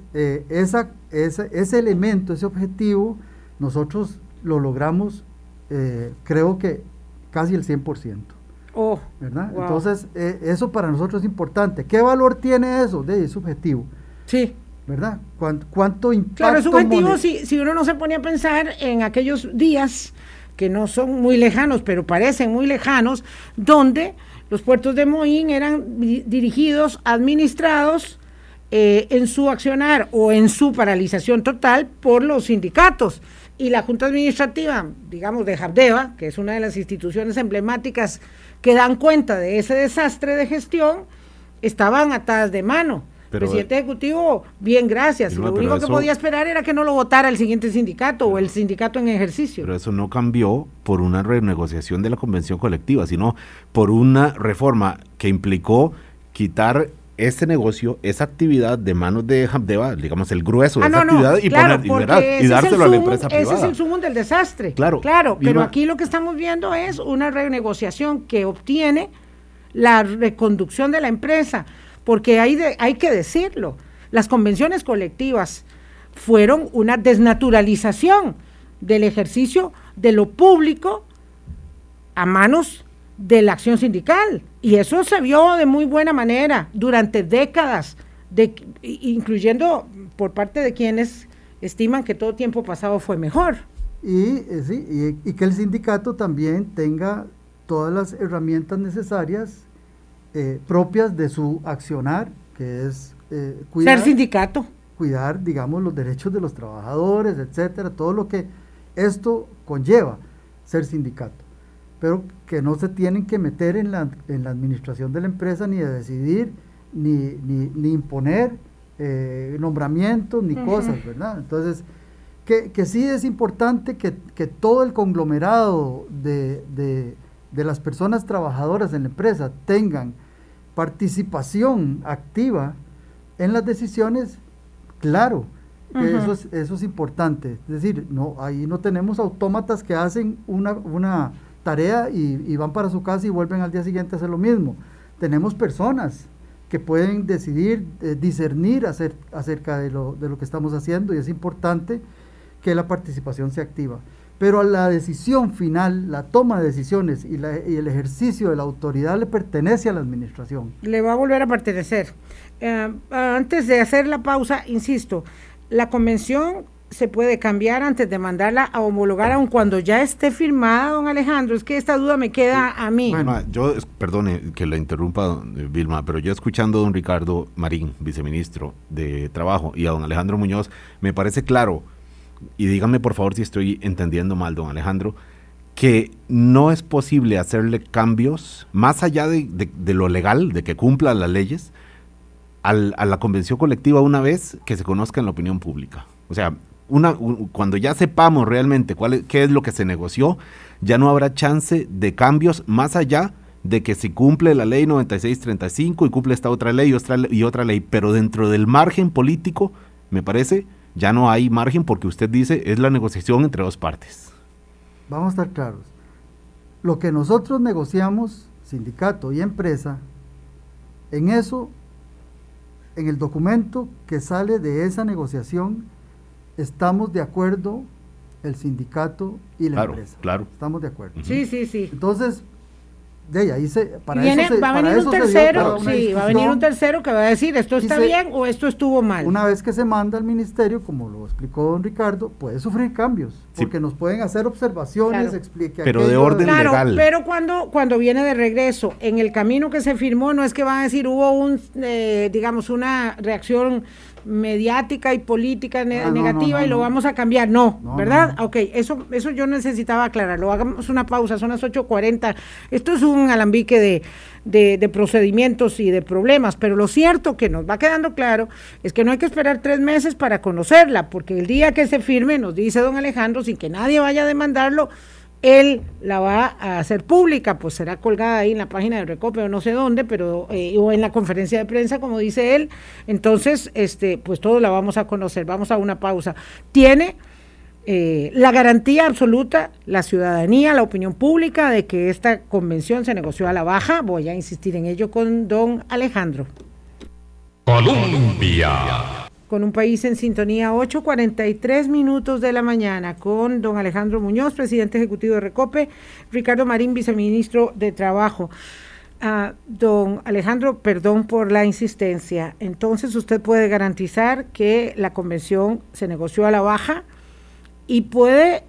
ese elemento, ese objetivo, nosotros lo logramos, creo que casi el 100%. Oh, ¿verdad? Wow. Entonces, eso para nosotros es importante. ¿Qué valor tiene eso? Es subjetivo. Sí. ¿Verdad? ¿Cuánto impacto? Claro, es subjetivo si uno no se pone a pensar en aquellos días que no son muy lejanos, pero parecen muy lejanos, donde los puertos de Moín eran dirigidos, administrados en su accionar o en su paralización total por los sindicatos. Y la Junta Administrativa, digamos, de Habdeba, que es una de las instituciones emblemáticas que dan cuenta de ese desastre de gestión, estaban atadas de mano. Pero, presidente ejecutivo, bien, gracias. Lo único que podía esperar era que no lo votara el siguiente sindicato o el sindicato en ejercicio. Pero eso no cambió por una renegociación de la convención colectiva, sino por una reforma que implicó quitar este negocio, esa actividad de manos de Habdeba, digamos el grueso de esa actividad y dárselo a la empresa privada. Ese es el sumum del desastre. Claro, pero aquí lo que estamos viendo es una renegociación que obtiene la reconducción de la empresa. Porque hay que decirlo, las convenciones colectivas fueron una desnaturalización del ejercicio de lo público a manos de la acción sindical, y eso se vio de muy buena manera durante décadas, incluyendo por parte de quienes estiman que todo tiempo pasado fue mejor. Y que el sindicato también tenga todas las herramientas necesarias propias de su accionar, que es ser sindicato. cuidar, digamos, los derechos de los trabajadores, etcétera, todo lo que esto conlleva ser sindicato, pero que no se tienen que meter en la administración de la empresa, ni de decidir, ni imponer nombramientos, ni cosas, ¿verdad? Entonces, que sí es importante que todo el conglomerado de las personas trabajadoras en la empresa tengan participación activa en las decisiones, claro, eso es importante. Es decir, ahí no tenemos autómatas que hacen una tarea y van para su casa y vuelven al día siguiente a hacer lo mismo. Tenemos personas que pueden decidir, discernir acerca de lo que estamos haciendo, y es importante que la participación sea activa. Pero a la decisión final, la toma de decisiones y el ejercicio de la autoridad le pertenece a la administración. Le va a volver a pertenecer. Antes de hacer la pausa, insisto, la convención se puede cambiar antes de mandarla a homologar, aun cuando ya esté firmada, don Alejandro. Es que esta duda me queda a mí. Bueno, yo, perdone que la interrumpa, Vilma, pero yo escuchando a don Ricardo Marín, viceministro de Trabajo, y a don Alejandro Muñoz, me parece claro, y dígame por favor si estoy entendiendo mal, don Alejandro, que no es posible hacerle cambios, más allá de lo legal, de que cumpla las leyes, a la convención colectiva una vez que se conozca en la opinión pública. O sea, cuando ya sepamos realmente qué es lo que se negoció, ya no habrá chance de cambios más allá de que si cumple la ley 9635 y cumple esta otra ley y otra ley, pero dentro del margen político, me parece, ya no hay margen, porque usted dice es la negociación entre dos partes. Vamos a estar claros. Lo que nosotros negociamos, sindicato y empresa, en el documento que sale de esa negociación, estamos de acuerdo el sindicato y la empresa. Claro. Estamos de acuerdo. Sí, sí, sí. Entonces, de ahí va a venir un tercero que va a decir esto está bien o esto estuvo mal. Una vez que se manda al ministerio, como lo explicó don Ricardo, puede sufrir cambios, porque nos pueden hacer observaciones, pero de orden legal. Pero cuando viene de regreso, en el camino que se firmó, no es que van a decir hubo una reacción mediática y política negativa y lo vamos a cambiar, ¿verdad? Ok, eso yo necesitaba aclararlo. Hagamos una pausa, son las 8:40. Esto es un alambique de procedimientos y de problemas, pero lo cierto que nos va quedando claro es que no hay que esperar 3 meses para conocerla, porque el día que se firme, nos dice don Alejandro, sin que nadie vaya a demandarlo, él la va a hacer pública, pues será colgada ahí en la página de Recope o no sé dónde, pero o en la conferencia de prensa, como dice él. Entonces, pues todos la vamos a conocer. Vamos a una pausa. Tiene la garantía absoluta la ciudadanía, la opinión pública, de que esta convención se negoció a la baja. Voy a insistir en ello con don Alejandro. Colombia. Con un país en sintonía, 8:43 de la mañana, con don Alejandro Muñoz, presidente ejecutivo de Recope, Ricardo Marín, viceministro de Trabajo. Don Alejandro, perdón por la insistencia. Entonces, usted puede garantizar que la convención se negoció a la baja y puede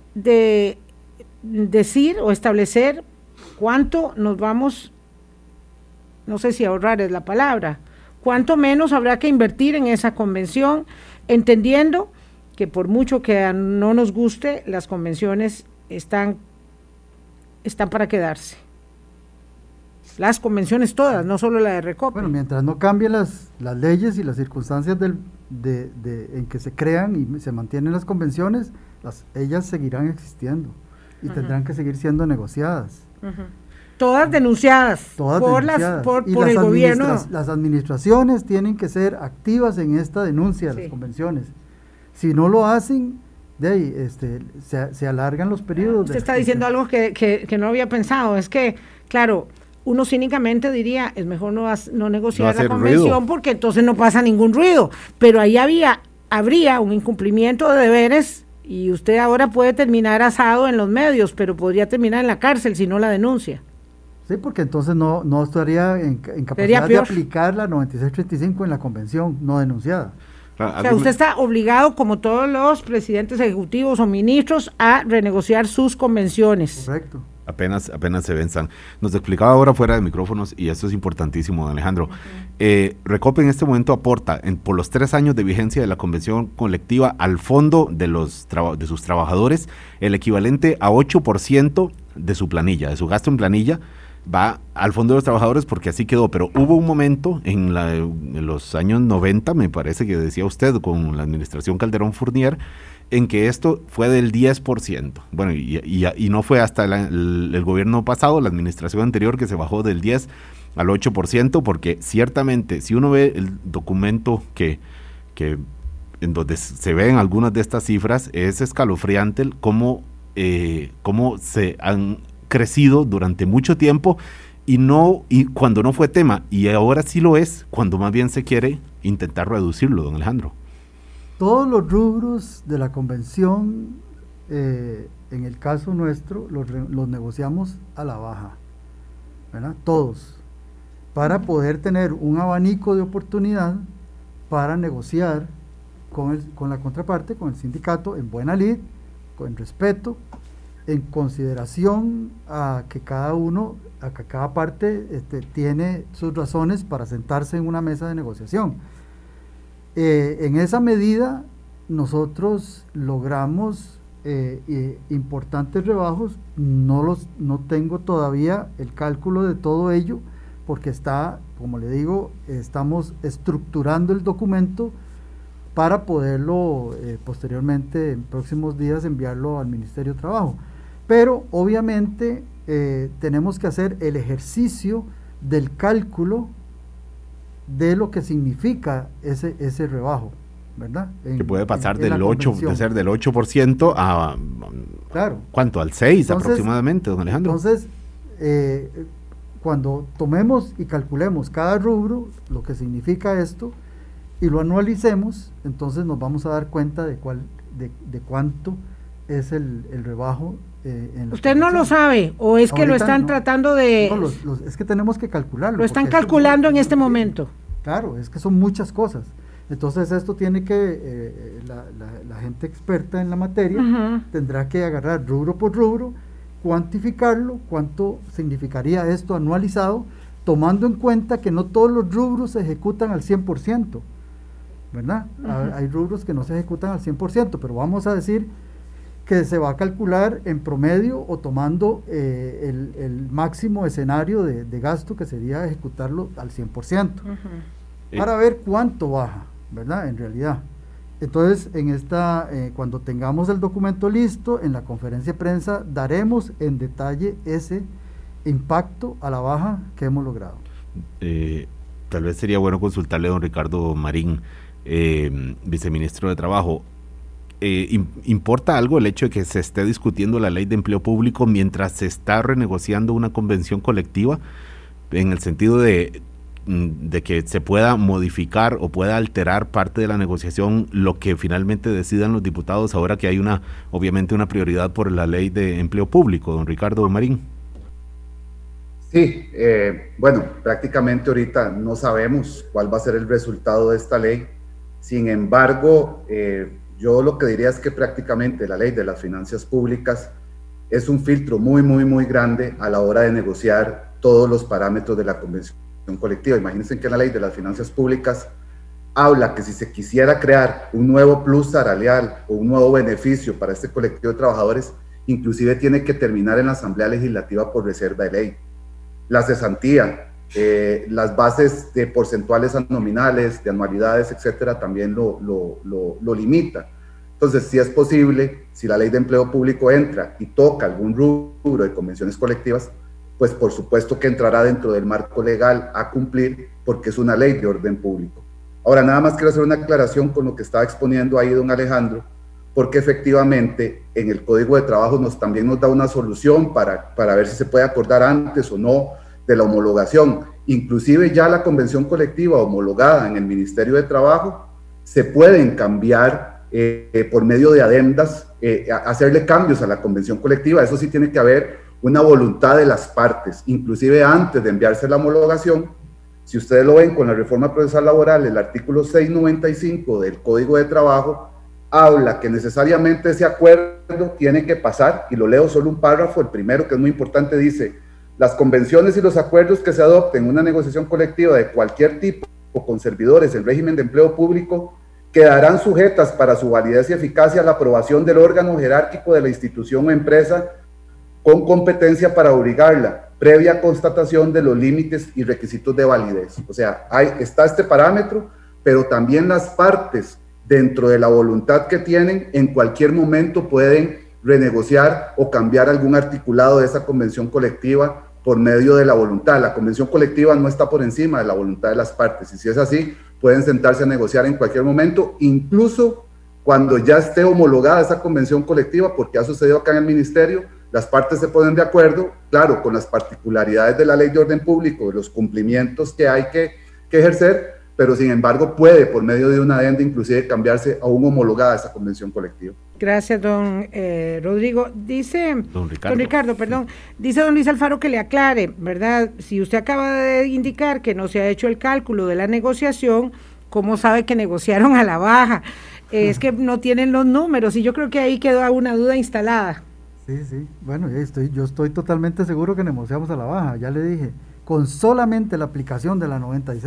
decir o establecer cuánto nos vamos, no sé si ahorrar es la palabra, cuánto menos habrá que invertir en esa convención, entendiendo que por mucho que no nos guste, las convenciones están para quedarse. Las convenciones todas, no solo la de Recope. Bueno, mientras no cambien las leyes y las circunstancias en que se crean y se mantienen las convenciones, ellas seguirán existiendo y tendrán que seguir siendo negociadas. Todas denunciadas por el gobierno. Las administraciones tienen que ser activas en esta denuncia de las convenciones. Si no lo hacen, se alargan los periodos. Usted está diciendo algo que no había pensado. Es que, claro, uno cínicamente diría, es mejor no negociar la convención ruido, porque entonces no pasa ningún ruido. Pero ahí habría un incumplimiento de deberes y usted ahora puede terminar asado en los medios, pero podría terminar en la cárcel si no la denuncia. Sí, porque entonces no estaría en capacidad de aplicar la 9635 en la convención no denunciada. O sea, usted está obligado, como todos los presidentes ejecutivos o ministros, a renegociar sus convenciones. Correcto. Apenas se venzan. Nos explicaba ahora fuera de micrófonos, y esto es importantísimo, don Alejandro. Recope en este momento aporta, por los 3 años de vigencia de la convención colectiva, al fondo de sus trabajadores, el equivalente a 8% de su planilla, de su gasto en planilla, va al fondo de los trabajadores, porque así quedó. Pero hubo un momento en los años 90, me parece que decía usted, con la administración Calderón Fournier, en que esto fue del 10%. Bueno, y no fue hasta el gobierno pasado, la administración anterior, que se bajó del 10 al 8%, porque ciertamente, si uno ve el documento que en donde se ven algunas de estas cifras, es escalofriante cómo se han crecido durante mucho tiempo, y cuando no fue tema, y ahora sí lo es, cuando más bien se quiere intentar reducirlo, don Alejandro. Todos los rubros de la convención, en el caso nuestro, los negociamos a la baja, ¿verdad? Todos, para poder tener un abanico de oportunidad para negociar con la contraparte, con el sindicato, en buena lid, con respeto, en consideración a que cada parte tiene sus razones para sentarse en una mesa de negociación. En esa medida nosotros logramos importantes rebajos. No tengo todavía el cálculo de todo ello, porque como le digo, estamos estructurando el documento para poderlo posteriormente, en próximos días, enviarlo al Ministerio de Trabajo. Pero obviamente tenemos que hacer el ejercicio del cálculo de lo que significa ese rebajo, ¿verdad? Que puede pasar de ser del 8% a, claro, ¿cuánto? Al 6% aproximadamente, don Alejandro. Entonces, cuando tomemos y calculemos cada rubro, lo que significa esto, y lo anualicemos, entonces nos vamos a dar cuenta de cuánto es el rebajo. ¿Usted no lo sabe, o es que lo están tratando de...? No, es que tenemos que calcularlo. Lo están calculando en este momento. Claro, es que son muchas cosas. Entonces esto tiene que, la gente experta en la materia tendrá que agarrar rubro por rubro, cuantificarlo, cuánto significaría esto anualizado, tomando en cuenta que no todos los rubros se ejecutan al 100%, ¿verdad? Hay rubros que no se ejecutan al 100%, pero vamos a decir que se va a calcular en promedio, o tomando el máximo escenario de gasto, que sería ejecutarlo al 100%, para ver cuánto baja, ¿verdad? En realidad. Entonces, cuando tengamos el documento listo, en la conferencia de prensa daremos en detalle ese impacto a la baja que hemos logrado. Tal vez sería bueno consultarle a don Ricardo Marín, viceministro de Trabajo. ¿Importa algo el hecho de que se esté discutiendo la ley de empleo público mientras se está renegociando una convención colectiva, en el sentido de que se pueda modificar o pueda alterar parte de la negociación lo que finalmente decidan los diputados, ahora que hay obviamente una prioridad por la ley de empleo público, don Ricardo Marín? Sí, bueno, prácticamente ahorita no sabemos cuál va a ser el resultado de esta ley. Sin embargo, yo lo que diría es que prácticamente la ley de las finanzas públicas es un filtro muy, muy, muy grande a la hora de negociar todos los parámetros de la convención colectiva. Imagínense que la ley de las finanzas públicas habla que si se quisiera crear un nuevo plus salarial o un nuevo beneficio para este colectivo de trabajadores, inclusive tiene que terminar en la Asamblea Legislativa por reserva de ley. La cesantía, las bases de porcentuales a nominales, de anualidades, etcétera, también lo limita. Entonces, si es posible, si la ley de empleo público entra y toca algún rubro de convenciones colectivas, pues por supuesto que entrará dentro del marco legal a cumplir, porque es una ley de orden público. Ahora, nada más quiero hacer una aclaración con lo que estaba exponiendo ahí don Alejandro, porque efectivamente en el Código de Trabajo también nos da una solución para ver si se puede acordar antes o no de la homologación. Inclusive ya la convención colectiva homologada en el Ministerio de Trabajo se pueden cambiar por medio de adendas, hacerle cambios a la convención colectiva. Eso sí tiene que haber una voluntad de las partes, inclusive antes de enviarse la homologación. Si ustedes lo ven con la reforma procesal laboral, el artículo 695 del Código de Trabajo habla que necesariamente ese acuerdo tiene que pasar, y lo leo solo un párrafo, el primero, que es muy importante, dice: las convenciones y los acuerdos que se adopten en una negociación colectiva de cualquier tipo con servidores en régimen de empleo público quedarán sujetas para su validez y eficacia a la aprobación del órgano jerárquico de la institución o empresa con competencia para obligarla, previa constatación de los límites y requisitos de validez. O sea, está este parámetro, pero también las partes, dentro de la voluntad que tienen, en cualquier momento pueden renegociar o cambiar algún articulado de esa convención colectiva por medio de la voluntad. La convención colectiva no está por encima de la voluntad de las partes, y si es así, pueden sentarse a negociar en cualquier momento, incluso cuando ya esté homologada esa convención colectiva, porque ha sucedido acá en el ministerio. Las partes se ponen de acuerdo, claro, con las particularidades de la ley de orden público, los cumplimientos que hay que ejercer, pero sin embargo puede, por medio de una adenda, inclusive cambiarse a un homologada esa convención colectiva. Gracias, don Rodrigo. Dice don Ricardo, perdón. Dice don Luis Alfaro que le aclare, ¿verdad? Si usted acaba de indicar que no se ha hecho el cálculo de la negociación, ¿cómo sabe que negociaron a la baja? Es que no tienen los números, y yo creo que ahí quedó una duda instalada. Sí, bueno, yo estoy totalmente seguro que negociamos a la baja, ya le dije, con solamente la aplicación de la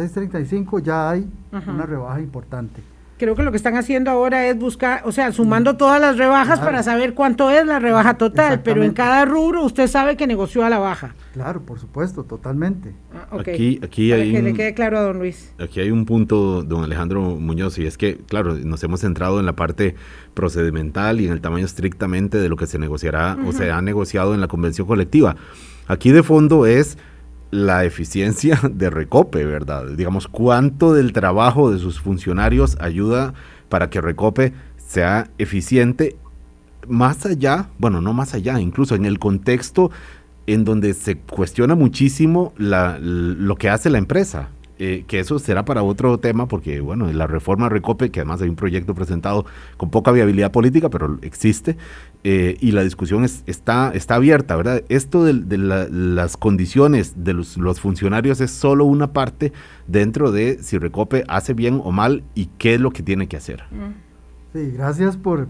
9635 ya hay una rebaja importante. Creo que lo que están haciendo ahora es buscar, o sea, sumando todas las rebajas, claro, para saber cuánto es la rebaja total, pero en cada rubro usted sabe que negoció a la baja. Claro, por supuesto, totalmente. Okay. Aquí para hay que le quede claro a don Luis. Aquí hay un punto, don Alejandro Muñoz, y es que, claro, nos hemos centrado en la parte procedimental y en el tamaño estrictamente de lo que se negociará o se ha negociado en la convención colectiva. Aquí de fondo es la eficiencia de Recope, ¿verdad? Digamos, cuánto del trabajo de sus funcionarios ayuda para que Recope sea eficiente, más allá, bueno, no más allá, incluso en el contexto en donde se cuestiona muchísimo lo que hace la empresa, que eso será para otro tema, porque, bueno, la reforma Recope, que además hay un proyecto presentado con poca viabilidad política, pero existe, y la discusión está abierta, ¿verdad? Esto de las condiciones de los funcionarios es solo una parte dentro de si Recope hace bien o mal y qué es lo que tiene que hacer. Sí, gracias por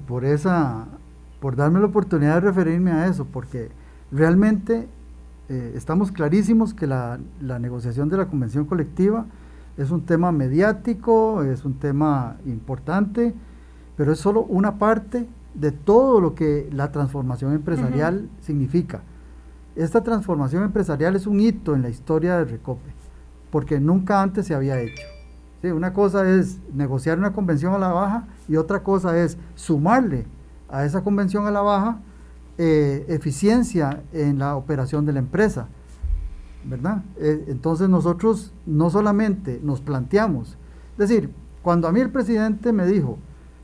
darme la oportunidad de referirme a eso, porque realmente estamos clarísimos que la negociación de la convención colectiva es un tema mediático, es un tema importante, pero es solo una parte de todo lo que la transformación empresarial significa. Esta transformación empresarial es un hito en la historia de Recope, porque nunca antes se había hecho. Sí, una cosa es negociar una convención a la baja y otra cosa es sumarle a esa convención a la baja eficiencia en la operación de la empresa, ¿verdad? Entonces nosotros no solamente nos planteamos, es decir, cuando a mí el presidente me dijo,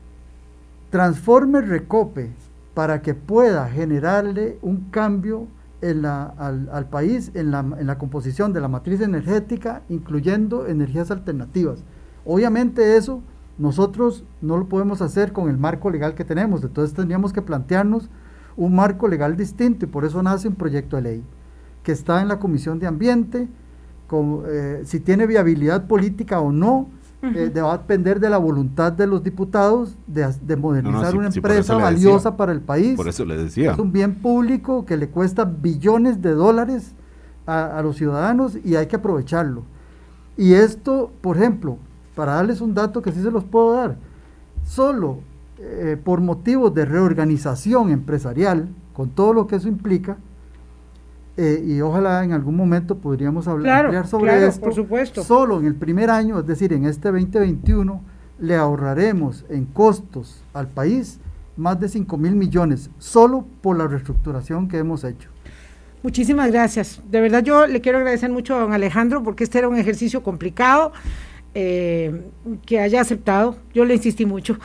transforme Recope para que pueda generarle un cambio al país en la composición de la matriz energética, incluyendo energías alternativas. Obviamente eso nosotros no lo podemos hacer con el marco legal que tenemos, entonces tendríamos que plantearnos un marco legal distinto, y por eso nace un proyecto de ley que está en la Comisión de Ambiente. Si tiene viabilidad política o no, va a depender de la voluntad de los diputados de modernizar una empresa valiosa para el país. Por eso le decía. Es un bien público que le cuesta billones de dólares a los ciudadanos y hay que aprovecharlo. Y esto, por ejemplo, para darles un dato que sí se los puedo dar, solo por motivos de reorganización empresarial, con todo lo que eso implica, y ojalá en algún momento podríamos ampliar sobre esto, por supuesto. Solo en el primer año, es decir, en este 2021, le ahorraremos en costos al país más de 5,000 millones, solo por la reestructuración que hemos hecho. Muchísimas gracias. De verdad yo le quiero agradecer mucho a don Alejandro, porque este era un ejercicio complicado, que haya aceptado. Yo le insistí mucho,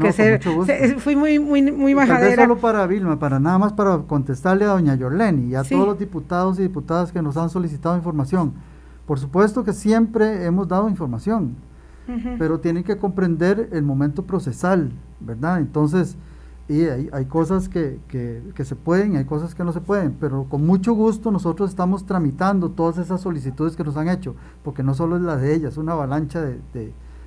fui muy majadera. Solo para Vilma, nada más para contestarle a doña Yorleni y a todos los diputados y diputadas que nos han solicitado información. Por supuesto que siempre hemos dado información, pero tienen que comprender el momento procesal, ¿verdad? Entonces, y hay cosas que se pueden y hay cosas que no se pueden, pero con mucho gusto nosotros estamos tramitando todas esas solicitudes que nos han hecho, porque no solo es la de ellas, es una avalancha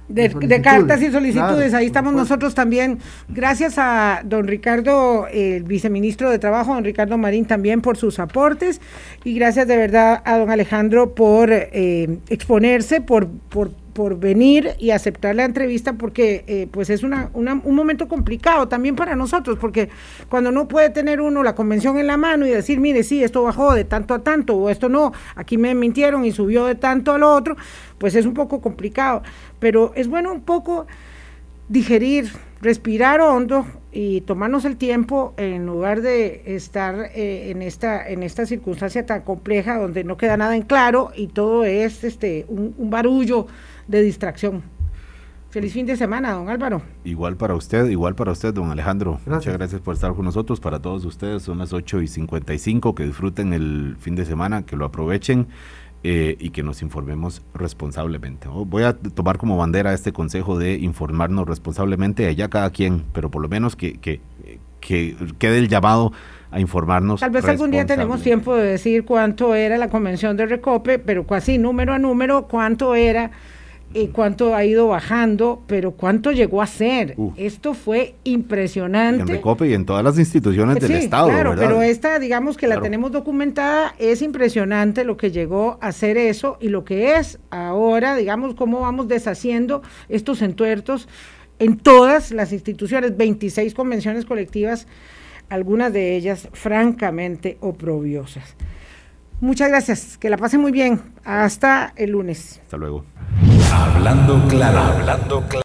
de cartas y solicitudes, claro, ahí estamos nosotros también. Gracias a don Ricardo, el viceministro de Trabajo, don Ricardo Marín, también por sus aportes, y gracias de verdad a don Alejandro por exponerse, por venir y aceptar la entrevista, porque pues es un momento complicado también para nosotros, porque cuando no puede tener uno la convención en la mano y decir, mire, sí, esto bajó de tanto a tanto, o esto no, aquí me mintieron y subió de tanto a lo otro, pues es un poco complicado, pero es bueno un poco digerir, respirar hondo y tomarnos el tiempo en lugar de estar en esta circunstancia tan compleja donde no queda nada en claro y todo es un barullo de distracción. Feliz fin de semana, don Álvaro. Igual para usted, don Alejandro. Gracias. Muchas gracias por estar con nosotros. Para todos ustedes son las 8:55, que disfruten el fin de semana, que lo aprovechen y que nos informemos responsablemente. Voy a tomar como bandera este consejo de informarnos responsablemente, allá cada quien, pero por lo menos que quede el llamado a informarnos. Tal vez algún día tenemos tiempo de decir cuánto era la convención de Recope, pero casi número a número, cuánto era, cuánto ha ido bajando, pero cuánto llegó a ser. Esto fue impresionante. En Recope y en todas las instituciones del Estado, claro, ¿verdad? pero esta, digamos que la tenemos documentada, es impresionante lo que llegó a ser eso y lo que es ahora, digamos, cómo vamos deshaciendo estos entuertos en todas las instituciones, 26 convenciones colectivas, algunas de ellas francamente oprobiosas. Muchas gracias, que la pasen muy bien. Hasta el lunes. Hasta luego. Hablando claro.